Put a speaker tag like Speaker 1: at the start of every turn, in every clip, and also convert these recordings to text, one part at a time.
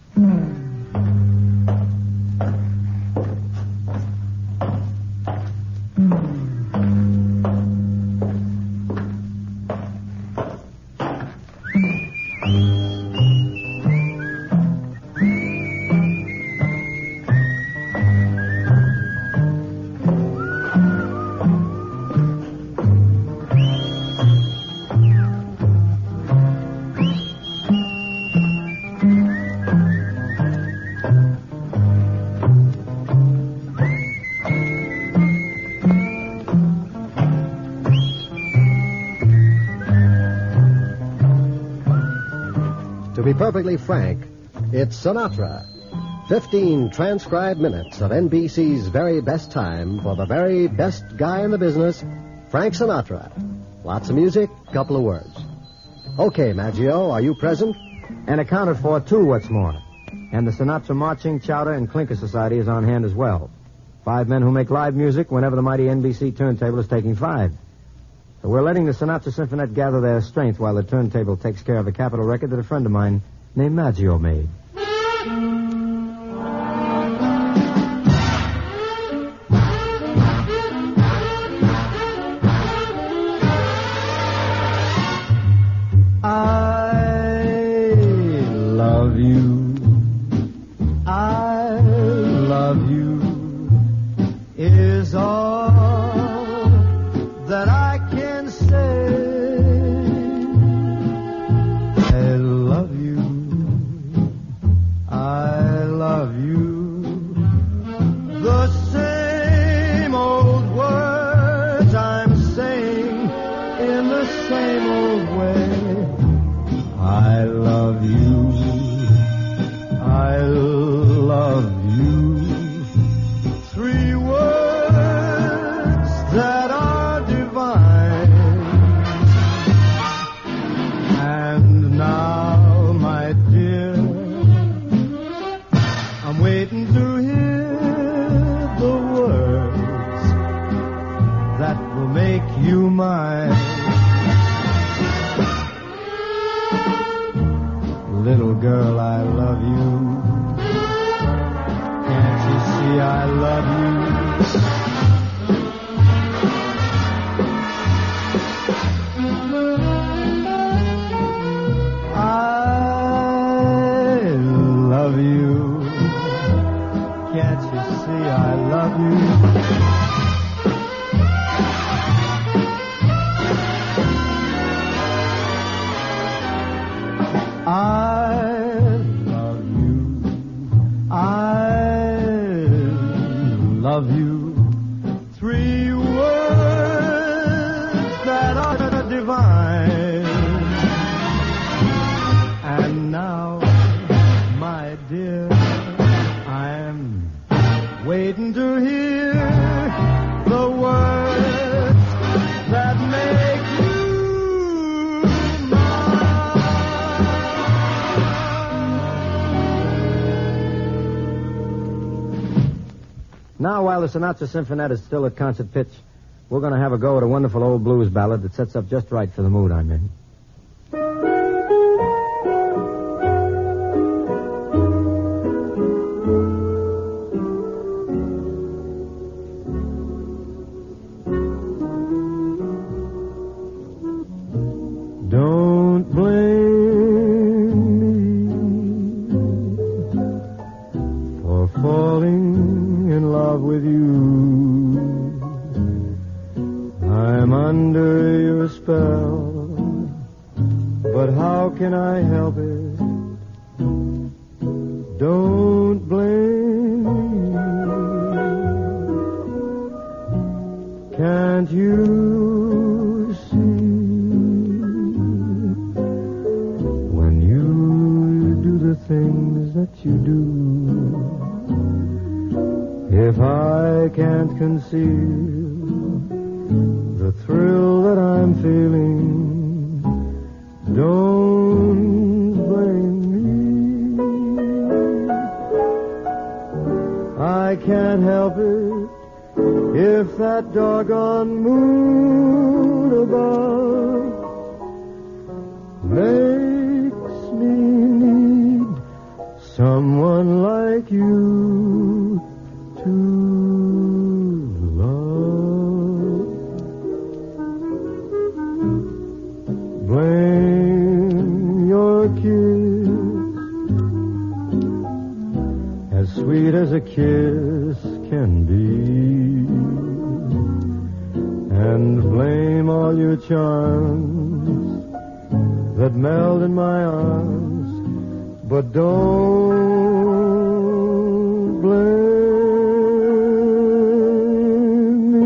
Speaker 1: To be perfectly frank, it's Sinatra. 15 transcribed minutes of NBC's very best time for the very best guy in the business, Frank Sinatra. Lots of music, couple of words. Okay, Maggio, are you present?
Speaker 2: And accounted for, too, what's more. And the Sinatra Marching, Chowder, and Clinker Society is on hand as well. 5 men who make live music whenever the mighty NBC turntable is taking 5. So we're letting the Sinatra Symphonette gather their strength while the turntable takes care of a capital record that a friend of mine named Maggio made. I love you. I love you is all that I can say. I love you. I love you. The same old words I'm saying in the same old way. I love you. I love you. 3 words that are divine. And now, my dear, I'm waiting to hear the words that will make you mine. Little girl, I love you. Can't you see I love you? I love you. Can't you see I love you? Love you. 3 words that are divine. And now, my dear, I'm waiting to hear the words that make you Now, while the Sinatra Symphonette is still at concert pitch, we're going to have a go at a wonderful old blues ballad that sets up just right for the mood I'm in. Don't blame me for falling in love with you. I'm under your spell, but how can I help it? Don't blame me. Can't you see? When you do the things that you do, if I can't conceal the thrill that I'm feeling, don't blame me. I can't help it if that doggone moon above makes me need
Speaker 3: someone like you to love. Blame your kiss, as sweet as a kiss can be, and blame all your charms that meld in my arms, but don't blame me.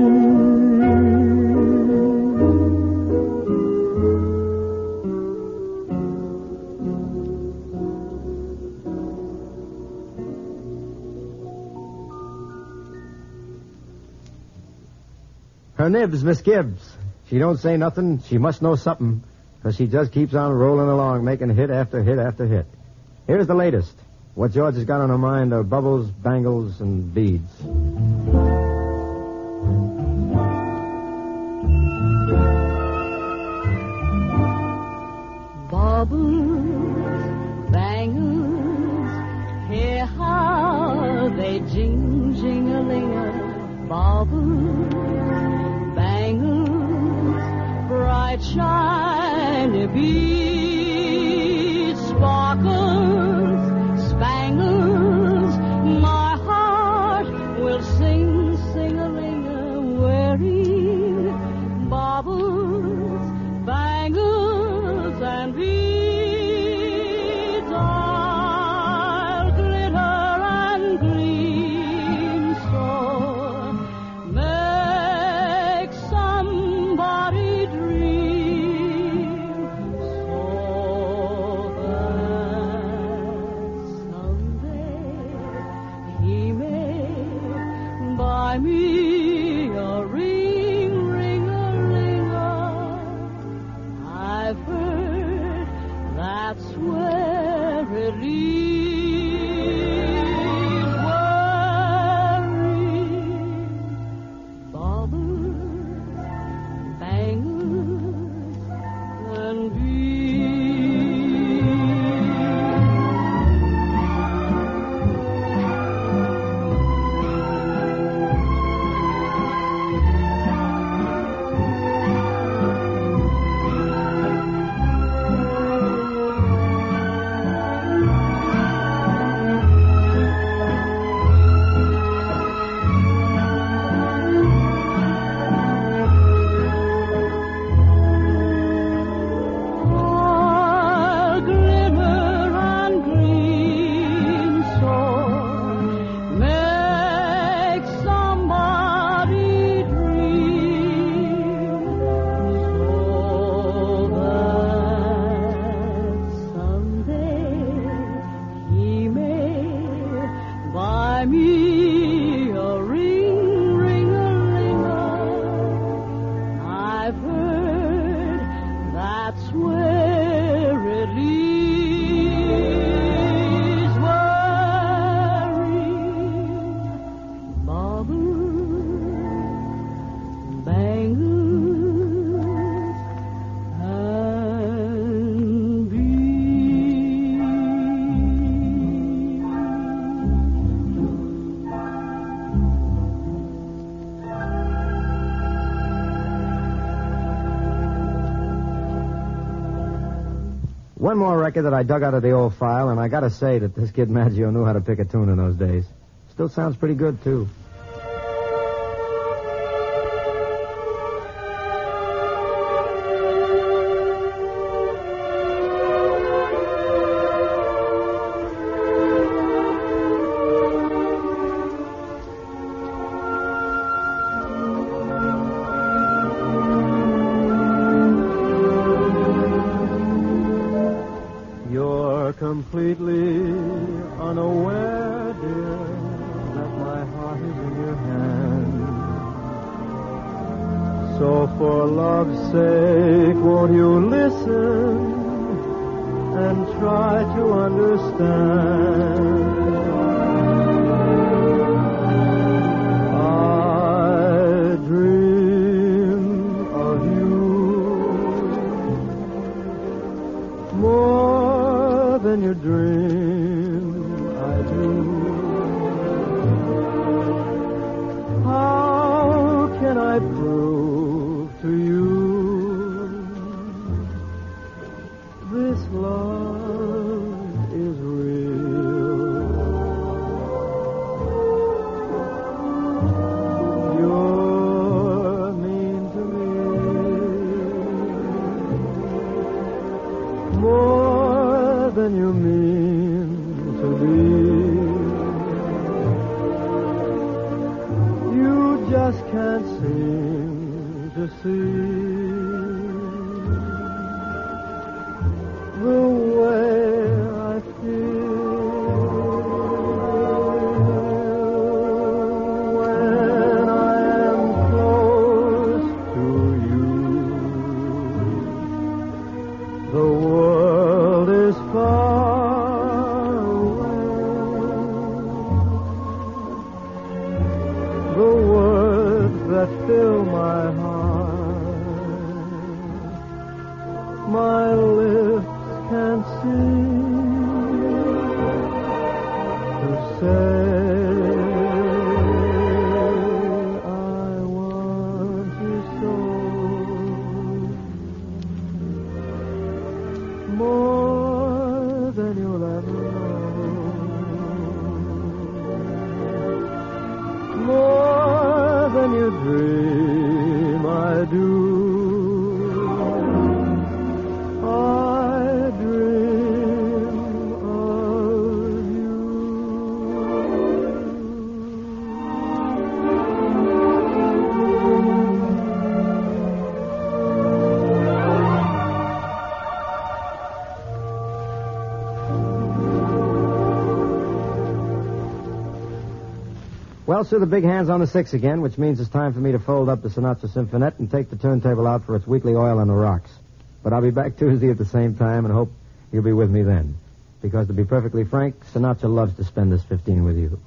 Speaker 2: Her nibs, Miss Gibbs. She don't say nothing. She must know something, because she just keeps on rolling along, making hit after hit after hit. Here's the latest. What George has got on her mind are bubbles, bangles, and beads.
Speaker 4: Bubbles, bangles, hear how they jing-jing-a-ling-a. Bubbles, bangles, bright shiny beads, sparkles, spangles, my heart will sing, sing-a-ling-a, wearing baubles, bangles, and beads. I'll glitter and gleam so, make somebody dream, so that someday he may buy me a ring, ring-a-ling-a. I've heard that's where it leads, worrying baubles, bangles, and beads. I'll glitter and gleam so, make somebody dream, so that someday he may buy me a ring, ring-a-ling-a. I've heard that's where it leads, worrying baubles, bangles, and beads.
Speaker 2: One more record that I dug out of the old file, and I gotta say that this kid Maggio knew how to pick a tune in those days. Still sounds pretty good, too.
Speaker 3: You're completely unaware, dear, that my heart is in your hand. So for love's sake, won't you listen and try to understand? I dream of you more than you dream I prove to you this love is real. You're mean to me, more than you mean to be. You just can't seem to see the way I feel when I am close to you. The world is far away. The words that fill my heart, my lips can't seem to say I want you so, more than you'll ever know, more than you dream I do. I dream of you.
Speaker 2: Well, sir, the big hand's on the 6 again, which means it's time for me to fold up the Sinatra Symphonette and take the turntable out for its weekly oil on the rocks. But I'll be back Tuesday at the same time and hope you'll be with me then. Because to be perfectly frank, Sinatra loves to spend this 15 with you.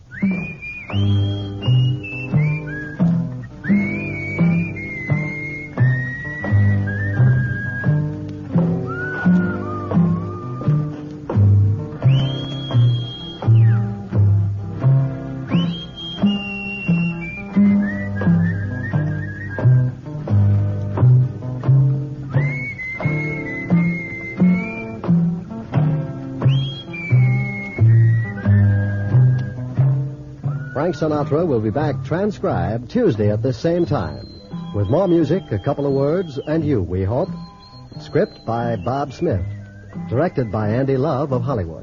Speaker 1: Frank Sinatra will be back transcribed Tuesday at this same time. With more music, a couple of words, and you, we hope. Script by Bob Smith. Directed by Andy Love of Hollywood.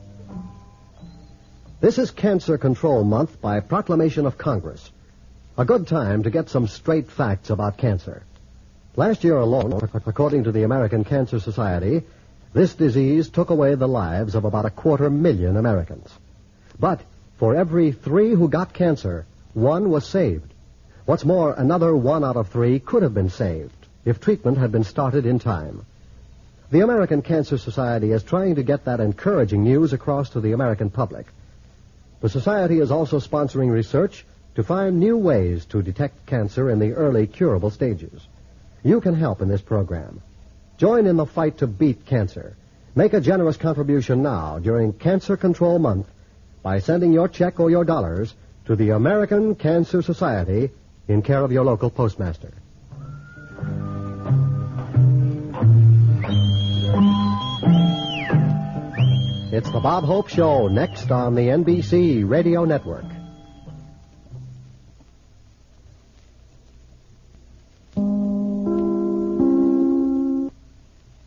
Speaker 1: This is Cancer Control Month by proclamation of Congress. A good time to get some straight facts about cancer. Last year alone, according to the American Cancer Society, this disease took away the lives of about 250,000 Americans. But for every 3 who got cancer, 1 was saved. What's more, another 1 out of 3 could have been saved if treatment had been started in time. The American Cancer Society is trying to get that encouraging news across to the American public. The Society is also sponsoring research to find new ways to detect cancer in the early curable stages. You can help in this program. Join in the fight to beat cancer. Make a generous contribution now during Cancer Control Month by sending your check or your dollars to the American Cancer Society in care of your local postmaster. It's the Bob Hope Show, next on the NBC Radio Network.